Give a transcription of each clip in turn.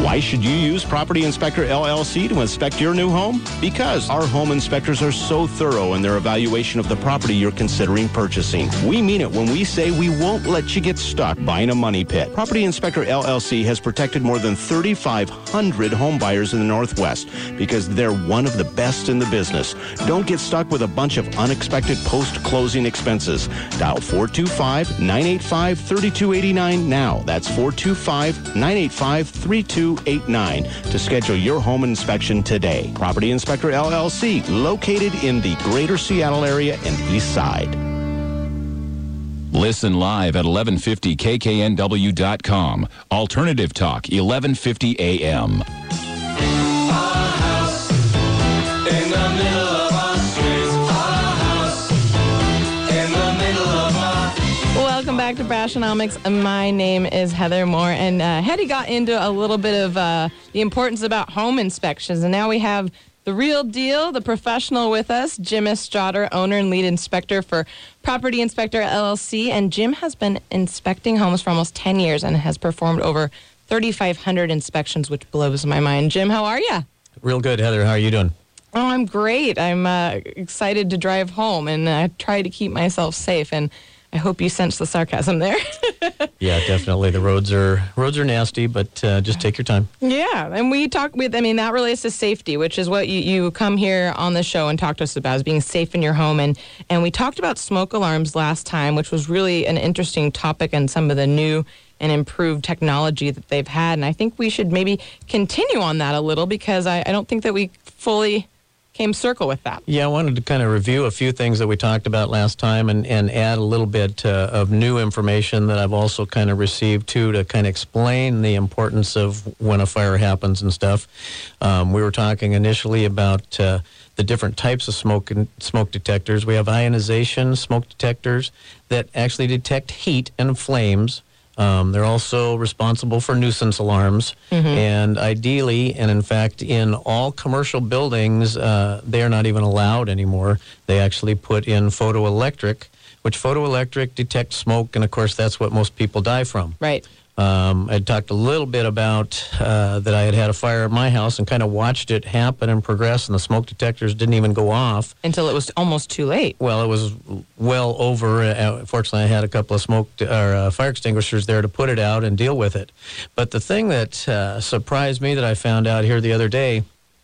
Why should you use Property Inspector LLC to inspect your new home? Because our home inspectors are so thorough in their evaluation of the property you're considering purchasing. We mean it when we say we won't let you get stuck buying a money pit. Property Inspector LLC has protected more than 3,500 home buyers in the Northwest because they're one of the best in the business. Don't get stuck with a bunch of unexpected post-closing expenses. Dial 425-985-3289 now. That's 425-985-3289 to schedule your home inspection today. Property Inspector LLC, located in the greater Seattle area and East Side. Listen live at 1150kknw.com. Alternative Talk, 1150 AM. Welcome back to Brashonomics. My name is Heather Moore, and Hetty got into a little bit of the importance about home inspections, and now we have the real deal, the professional with us, Jim Estrader, owner and lead inspector for Property Inspector LLC, and Jim has been inspecting homes for almost 10 years and has performed over 3,500 inspections, which blows my mind. Jim, how are you? Real good, Heather. How are you doing? Oh, I'm great. I'm excited to drive home, and I try to keep myself safe, and I hope you sense the sarcasm there. Yeah, definitely. The roads are nasty, but just take your time. Yeah, and we talk with, that relates to safety, which is what you come here on the show and talk to us about, is being safe in your home. And we talked about smoke alarms last time, which was really an interesting topic and some of the new and improved technology that they've had. And I think we should maybe continue on that a little, because I don't think that we fully came circle with that. Yeah, I wanted to kind of review a few things that we talked about last time and add a little bit of new information that I've also kind of received too, to kind of explain the importance of when a fire happens and stuff. We were talking initially about the different types of smoke detectors. We have ionization smoke detectors that actually detect heat and flames. They're also responsible for nuisance alarms. Mm-hmm. And ideally, and in fact, in all commercial buildings, they are not even allowed anymore. They actually put in photoelectric, which photoelectric detects smoke, and of course, that's what most people die from. Right. I talked a little bit about that I had a fire at my house and kind of watched it happen and progress, and the smoke detectors didn't even go off. Until it was almost too late. Well, it was well over. Fortunately, I had a couple of fire extinguishers there to put it out and deal with it. But the thing that surprised me that I found out here the other day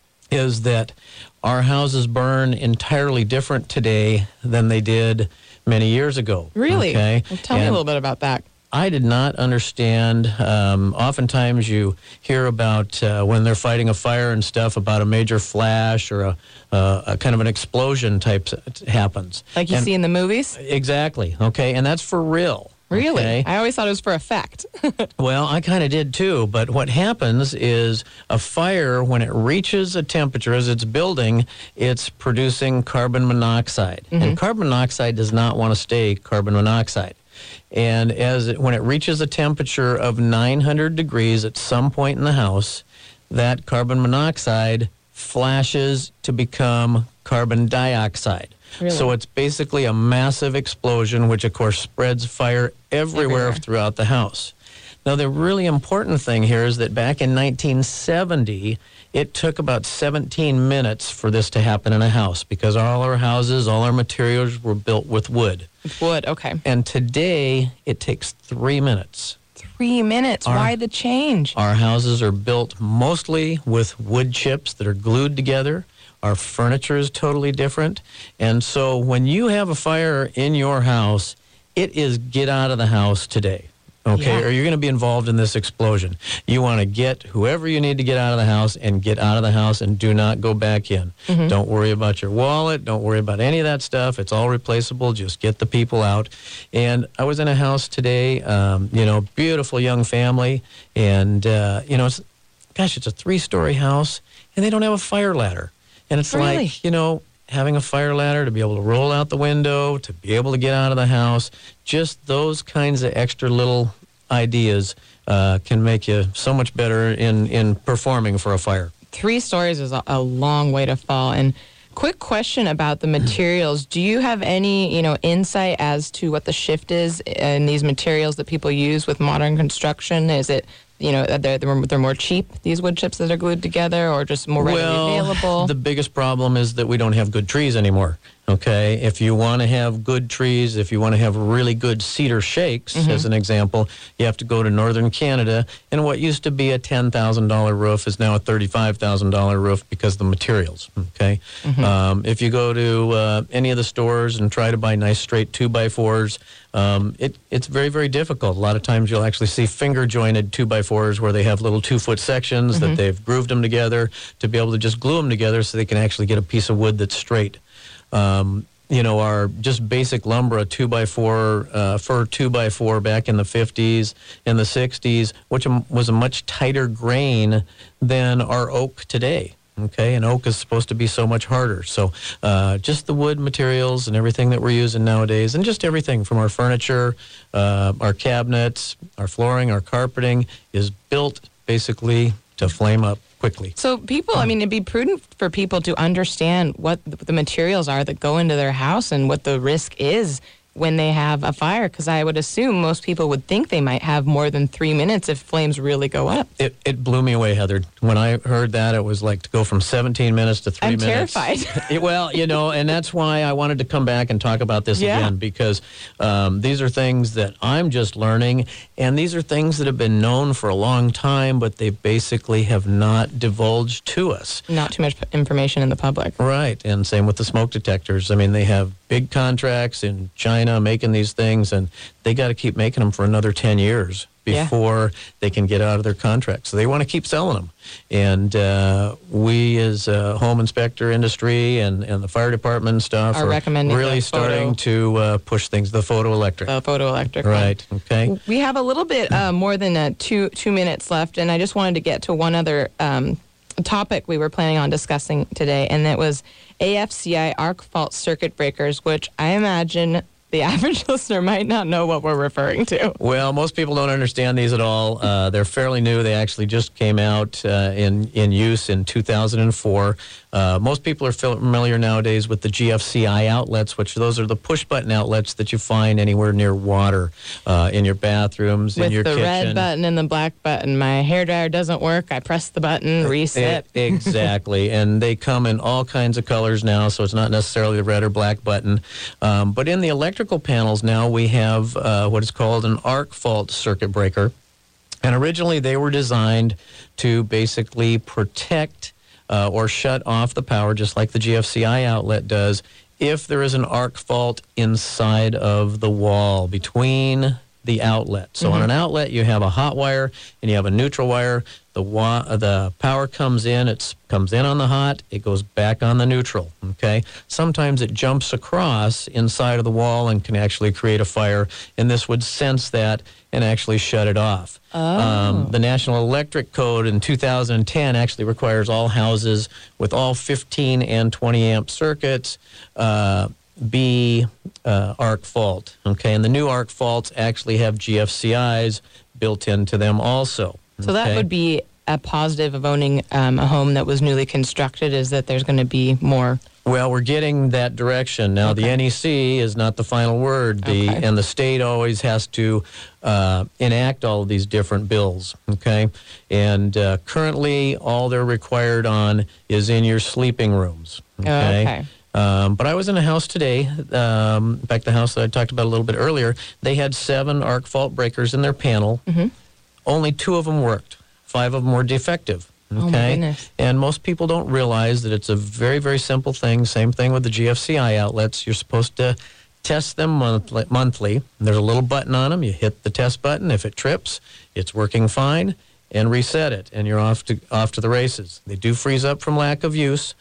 is that our houses burn entirely different today than they did many years ago. Really? Okay? Well, tell me a little bit about that. I did not understand. Oftentimes you hear about when they're fighting a fire and stuff, about a major flash or a kind of an explosion type happens. Like you see in the movies? Exactly. Okay. And that's for real. Really? Okay? I always thought it was for effect. Well, I kind of did too. But what happens is a fire, when it reaches a temperature as it's building, it's producing carbon monoxide. Mm-hmm. And carbon monoxide does not want to stay carbon monoxide. And when it reaches a temperature of 900 degrees at some point in the house, that carbon monoxide flashes to become carbon dioxide. Really? So it's basically a massive explosion, which of course spreads fire everywhere throughout the house. Now, the really important thing here is that back in 1970, it took about 17 minutes for this to happen in a house, because all our houses, all our materials were built with wood. Wood, okay. And today, it takes 3 minutes. 3 minutes? Why the change? Our houses are built mostly with wood chips that are glued together. Our furniture is totally different. And so when you have a fire in your house, it is get out of the house today. Okay, Yeah. or you're going to be involved in this explosion. You want to get whoever you need to get out of the house, and get out of the house, and do not go back in. Mm-hmm. Don't worry about your wallet. Don't worry about any of that stuff. It's all replaceable. Just get the people out. And I was in a house today, beautiful young family, and, it's a 3-story house, and they don't have a fire ladder. And it's Really? like, having a fire ladder to be able to roll out the window, to be able to get out of the house, just those kinds of extra little ideas can make you so much better in performing for a fire. 3 stories is a long way to fall. And quick question about the materials. Do you have any, insight as to what the shift is in these materials that people use with modern construction? Is it they're more cheap, these wood chips that are glued together, or just more readily available? The biggest problem is that we don't have good trees anymore. Okay, if you want to have good trees, if you want to have really good cedar shakes, as an example, you have to go to northern Canada, and what used to be a $10,000 roof is now a $35,000 roof because of the materials. Okay, if you go to any of the stores and try to buy nice straight 2x4s, it's very, very difficult. A lot of times you'll actually see finger jointed 2x4s where they have little 2-foot sections that they've grooved them together to be able to just glue them together so they can actually get a piece of wood that's straight. Our just basic lumber, a 2x4, fir 2x4 back in the 50s and the 60s, which was a much tighter grain than our oak today. Okay, and oak is supposed to be so much harder. So just the wood materials and everything that we're using nowadays, and just everything from our furniture, our cabinets, our flooring, our carpeting is built basically to flame up quickly. So people, it'd be prudent for people to understand what the materials are that go into their house and what the risk is when they have a fire, because I would assume most people would think they might have more than 3 minutes if flames really go up. It blew me away, Heather. When I heard that, it was like to go from 17 minutes to 3 minutes. I'm terrified. Well, and that's why I wanted to come back and talk about this again, because these are things that I'm just learning, and these are things that have been known for a long time, but they basically have not divulged to us. Not too much information in the public. Right, and same with the smoke detectors. I mean, they have big contracts in China making these things, and they got to keep making them for another 10 years before they can get out of their contract. So they want to keep selling them. And we as a home inspector industry and the fire department and stuff are recommending really starting to push things, the photoelectric. Right, okay. We have a little bit more than two minutes left, and I just wanted to get to one other topic we were planning on discussing today, and that was AFCI arc fault circuit breakers, which I imagine the average listener might not know what we're referring to. Well, most people don't understand these at all. They're fairly new. They actually just came out in use in 2004. Most people are familiar nowadays with the GFCI outlets, which those are the push-button outlets that you find anywhere near water, in your bathrooms, in your kitchen. With the red button and the black button. My hairdryer doesn't work. I press the button, reset. Exactly. And they come in all kinds of colors now, so it's not necessarily the red or black button. But in the electrical panels now, we have what is called an arc fault circuit breaker. And originally they were designed to basically protect or shut off the power, just like the GFCI outlet does, if there is an arc fault inside of the wall between the outlet. So on an outlet, you have a hot wire and you have a neutral wire. The power comes in, it comes in on the hot, it goes back on the neutral, okay? Sometimes it jumps across inside of the wall and can actually create a fire, and this would sense that and actually shut it off. The National Electric Code in 2010 actually requires all houses with all 15 and 20 amp circuits be arc fault, okay? And the new arc faults actually have GFCIs built into them also. So that would be a positive of owning a home that was newly constructed, is that there's going to be more. Well, we're getting that direction. Now, the NEC is not the final word, and the state always has to enact all of these different bills, okay? And currently, all they're required on is in your sleeping rooms, okay? But I was in a house today, in fact, the house that I talked about a little bit earlier, they had 7 arc fault breakers in their panel. Only 2 of them worked. 5 of them were defective. Okay? Oh, my goodness. And most people don't realize that it's a very, very simple thing. Same thing with the GFCI outlets. You're supposed to test them monthly. There's a little button on them. You hit the test button. If it trips, it's working fine, and reset it, and you're off to the races. They do freeze up from lack of use.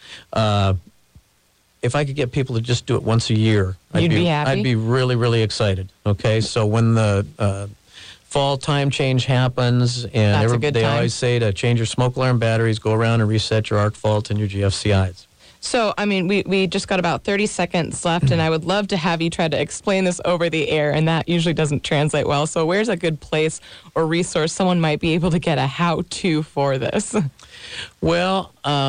If I could get people to just do it once a year, You'd be happy? I'd be really, really excited. Okay, so when the fall time change happens, and they always say to change your smoke alarm batteries, go around and reset your arc fault and your GFCIs. So, we just got about 30 seconds left, and I would love to have you try to explain this over the air, and that usually doesn't translate well. So where's a good place or resource someone might be able to get a how-to for this? Well,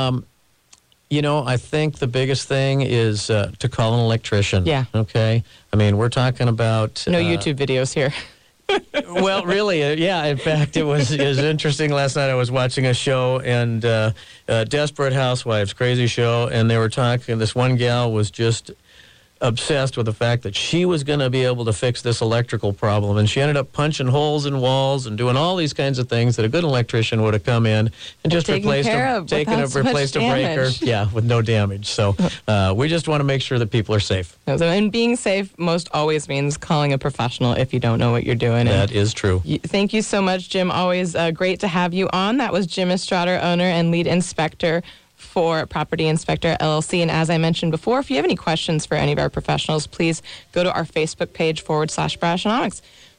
I think the biggest thing is to call an electrician. Yeah. Okay? We're talking about... No YouTube videos here. Well, really, yeah. In fact, it was interesting. Last night I was watching a show, and Desperate Housewives, crazy show, and they were talking. This one gal was just obsessed with the fact that she was going to be able to fix this electrical problem, and she ended up punching holes in walls and doing all these kinds of things that a good electrician would have come in and just replaced a breaker, with no damage. So we just want to make sure that people are safe. And being safe most always means calling a professional if you don't know what you're doing. That is true. Thank you so much, Jim. Always great to have you on. That was Jim Estrada, owner and lead inspector for Property Inspector LLC. And as I mentioned before, if you have any questions for any of our professionals, please go to our Facebook page /Brashanomics.